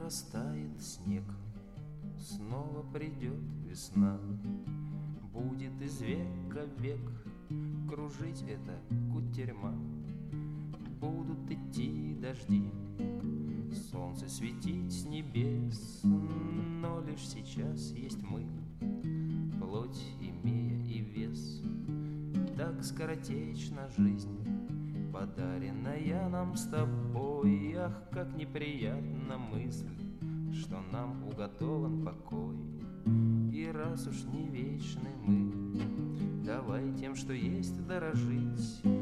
растает снег, снова придет весна. Будет из века в век кружить эта кутерьма. Будут идти дожди, солнце светить с небес, но лишь сейчас есть мы, плоть имея и вес. Так скоротечна жизнь, подаренная нам с тобой. Ах, как неприятна мысль, что нам уготован покой. И раз уж не вечны мы, давай тем, что есть, дорожить.